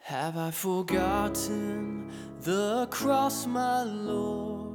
Have I forgotten the cross, my Lord,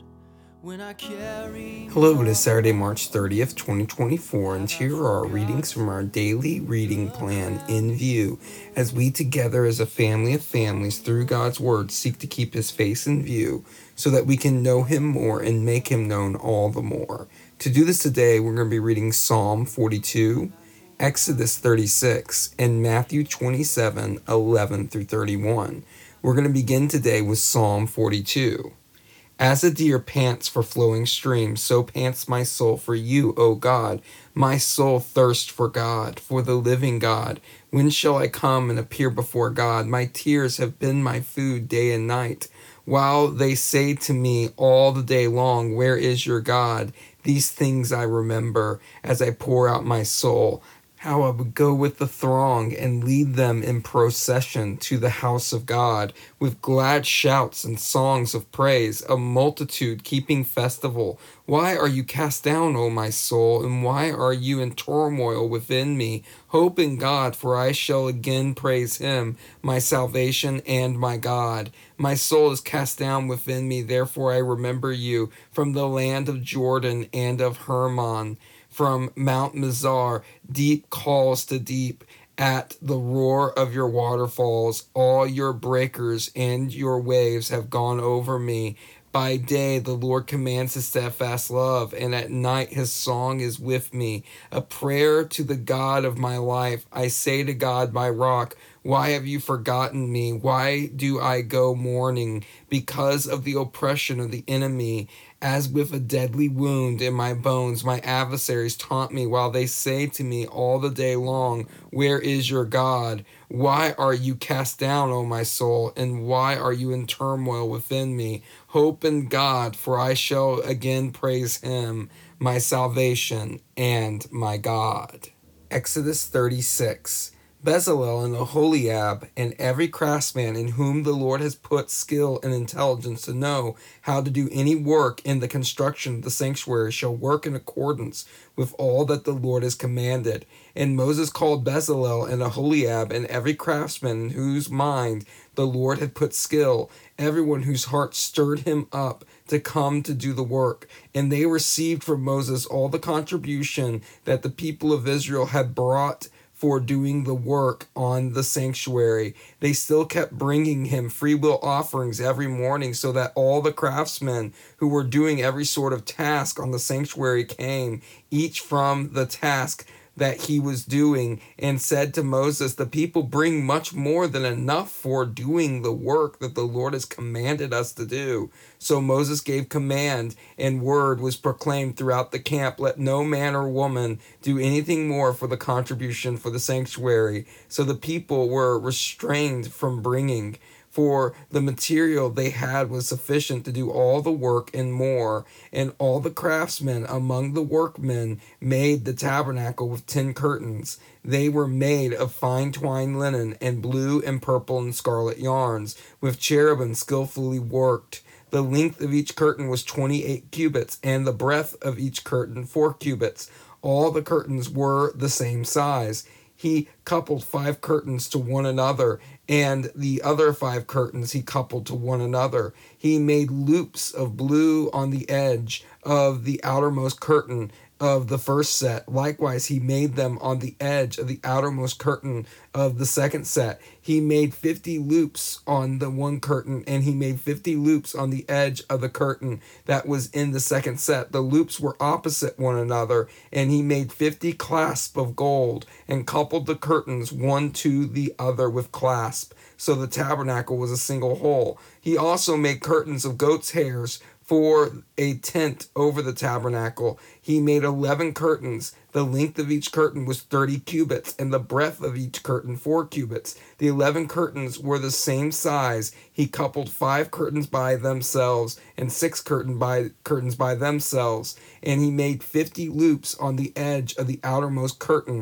when I carry... Hello, it is Saturday, March 30th, 2024, and here are our readings from our daily reading plan in view as we together as a family of families through God's Word seek to keep His face in view so that we can know Him more and make Him known all the more. To do this today, we're going to be reading Psalm 42, Exodus 36, and Matthew 27, 11 through 31. We're going to begin today with Psalm 42. As a deer pants for flowing streams, so pants my soul for you, O God. My soul thirsts for God, for the living God. When shall I come and appear before God? My tears have been my food day and night, while they say to me all the day long, where is your God? These things I remember as I pour out my soul. How I would go with the throng and lead them in procession to the house of God, with glad shouts and songs of praise, a multitude keeping festival. Why are you cast down, O my soul, and why are you in turmoil within me? Hope in God, for I shall again praise him, my salvation and my God. My soul is cast down within me, therefore I remember you, from the land of Jordan and of Hermon. From Mount Mizar, deep calls to deep. At the roar of your waterfalls, all your breakers and your waves have gone over me. By day the Lord commands his steadfast love, and at night his song is with me. A prayer to the God of my life. I say to God, my rock, why have you forgotten me? Why do I go mourning? Because of the oppression of the enemy. As with a deadly wound in my bones, my adversaries taunt me while they say to me all the day long, where is your God? Why are you cast down, O my soul, and why are you in turmoil within me? Hope in God, for I shall again praise him, my salvation and my God. Exodus 36. Bezalel and Aholiab, and every craftsman in whom the Lord has put skill and intelligence to know how to do any work in the construction of the sanctuary shall work in accordance with all that the Lord has commanded. And Moses called Bezalel and Aholiab and every craftsman in whose mind the Lord had put skill, everyone whose heart stirred him up to come to do the work. And they received from Moses all the contribution that the people of Israel had brought for doing the work on the sanctuary. They still kept bringing him free will offerings every morning, so that all the craftsmen who were doing every sort of task on the sanctuary came, each from the task that he was doing, and said to Moses, the people bring much more than enough for doing the work that the Lord has commanded us to do. So Moses gave command, and word was proclaimed throughout the camp, let no man or woman do anything more for the contribution for the sanctuary. So the people were restrained from bringing, for the material they had was sufficient to do all the work and more. And all the craftsmen among the workmen made the tabernacle with 10 curtains. They were made of fine twined linen and blue and purple and scarlet yarns, with cherubim skillfully worked. The length of each curtain was 28 cubits, and the breadth of each curtain 4 cubits. All the curtains were the same size. He coupled 5 curtains to one another, and the other 5 curtains he coupled to one another. He made loops of blue on the edge of the outermost curtain of the first set. Likewise, he made them on the edge of the outermost curtain of the second set. He made 50 loops on the one curtain, and he made 50 loops on the edge of the curtain that was in the second set. The loops were opposite one another, and he made 50 clasps of gold and coupled the curtains one to the other with clasp. So the tabernacle was a single whole. He also made curtains of goat's hairs for a tent over the tabernacle. He made 11 curtains. The length of each curtain was 30 cubits, and the breadth of each curtain 4 cubits. The 11 curtains were the same size. He coupled 5 curtains by themselves and 6 curtains by themselves. And he made 50 loops on the edge of the outermost curtain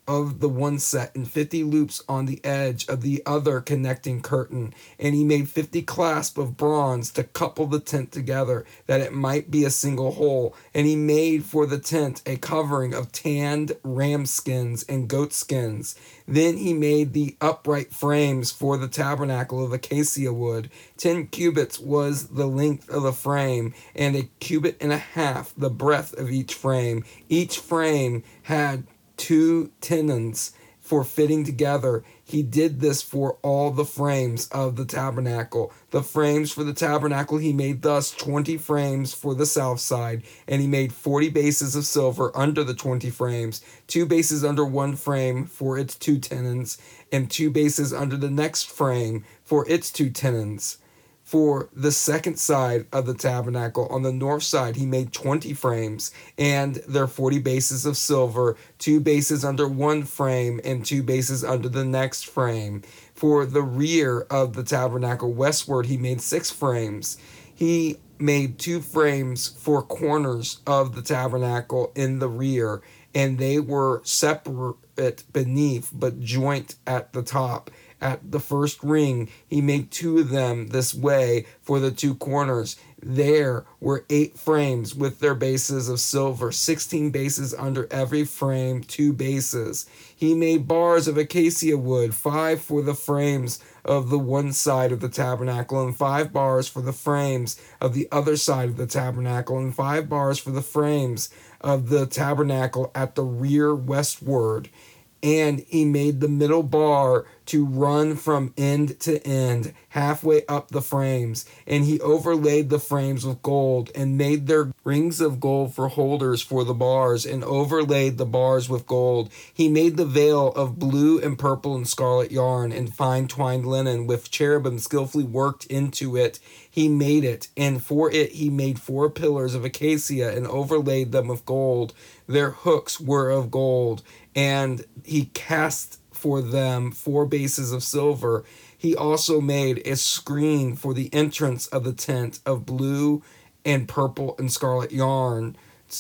of the one set, and 50 loops on the edge of the other connecting curtain. And he made 50 clasps of bronze to couple the tent together, that it might be a single whole. And he made for the tent a covering of tanned ram skins and goat skins. Then he made the upright frames for the tabernacle of acacia wood. 10 cubits was the length of the frame, and a cubit and a half the breadth of each frame. Each frame had 2 tenons for fitting together. He did this for all the frames of the tabernacle. The frames for the tabernacle he made thus: 20 frames for the south side, and he made 40 bases of silver under the 20 frames, 2 bases under one frame for its 2 tenons, and 2 bases under the next frame for its 2 tenons. For the second side of the tabernacle, on the north side, he made 20 frames, and their 40 bases of silver, 2 bases under one frame, and 2 bases under the next frame. For the rear of the tabernacle westward, he made 6 frames. He made 2 frames for corners of the tabernacle in the rear, and they were separate beneath, but joint at the top. At the first ring, he made 2 of them this way for the 2 corners. There were 8 frames with their bases of silver, 16 bases under every frame, 2 bases. He made bars of acacia wood, 5 for the frames of the one side of the tabernacle, and 5 bars for the frames of the other side of the tabernacle, and 5 bars for the frames of the tabernacle at the rear westward. And he made the middle bar to run from end to end, halfway up the frames. And he overlaid the frames with gold, and made their rings of gold for holders for the bars, and overlaid the bars with gold. He made the veil of blue and purple and scarlet yarn, and fine twined linen, with cherubim skillfully worked into it. He made it, and for it he made 4 pillars of acacia, and overlaid them with gold. Their hooks were of gold, and he cast for them 4 bases of silver. He also made a screen for the entrance of the tent of blue and purple and scarlet yarn,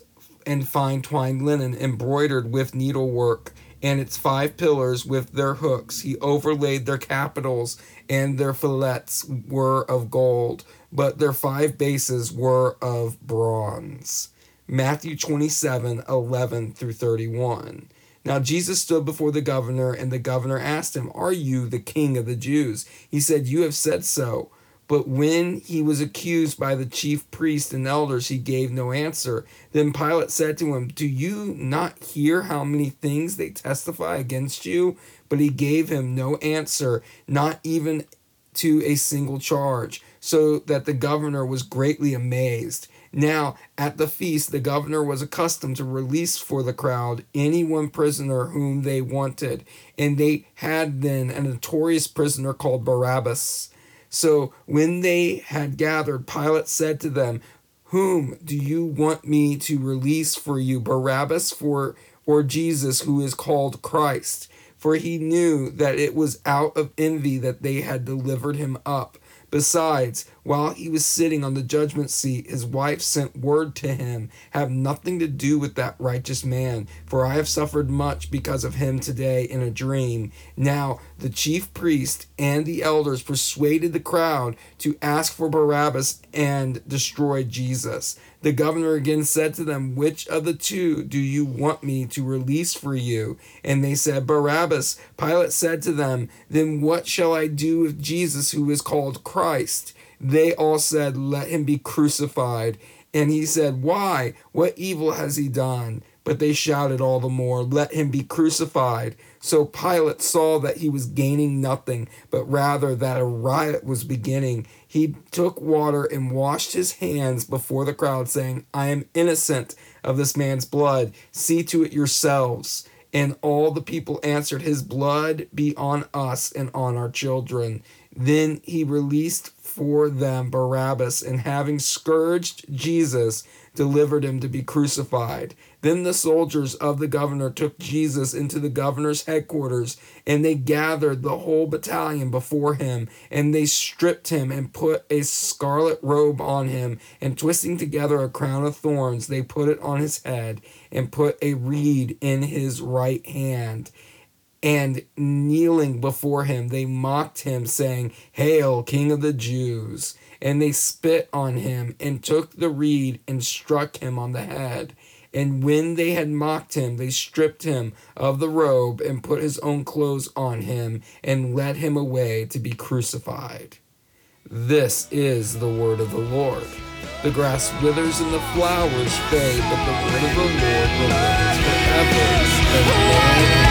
and fine twined linen, embroidered with needlework, and its 5 pillars with their hooks. He overlaid their capitals, and their fillets were of gold, but their 5 bases were of bronze. Matthew 27:11 through 31. Now Jesus stood before the governor, and the governor asked him, "Are you the king of the Jews?" He said, "You have said so." But when he was accused by the chief priests and elders, he gave no answer. Then Pilate said to him, "Do you not hear how many things they testify against you?" But he gave him no answer, not even to a single charge, so that the governor was greatly amazed. Now, at the feast, the governor was accustomed to release for the crowd any one prisoner whom they wanted, and they had then a notorious prisoner called Barabbas. So when they had gathered, Pilate said to them, "Whom do you want me to release for you, Barabbas or Jesus, who is called Christ?" For he knew that it was out of envy that they had delivered him up. Besides, while he was sitting on the judgment seat, his wife sent word to him, "Have nothing to do with that righteous man, for I have suffered much because of him today in a dream." Now the chief priest and the elders persuaded the crowd to ask for Barabbas and destroy Jesus. The governor again said to them, "Which of the 2 do you want me to release for you?" And they said, "Barabbas." Pilate said to them, "Then what shall I do with Jesus, who is called Christ?" They all said, "Let him be crucified." And he said, "Why? What evil has he done?" But they shouted all the more, "Let him be crucified." So Pilate saw that he was gaining nothing, but rather that a riot was beginning. He took water and washed his hands before the crowd, saying, "I am innocent of this man's blood. See to it yourselves." And all the people answered, "His blood be on us and on our children." Then he released for them Barabbas, and having scourged Jesus, delivered him to be crucified. Then the soldiers of the governor took Jesus into the governor's headquarters, and they gathered the whole battalion before him, and they stripped him and put a scarlet robe on him, and twisting together a crown of thorns, they put it on his head, and put a reed in his right hand. And kneeling before him, they mocked him, saying, "Hail, King of the Jews!" And they spit on him, and took the reed, and struck him on the head. And when they had mocked him, they stripped him of the robe, and put his own clothes on him, and led him away to be crucified. This is the word of the Lord. The grass withers and the flowers fade, but the word of the Lord remains forever. Amen.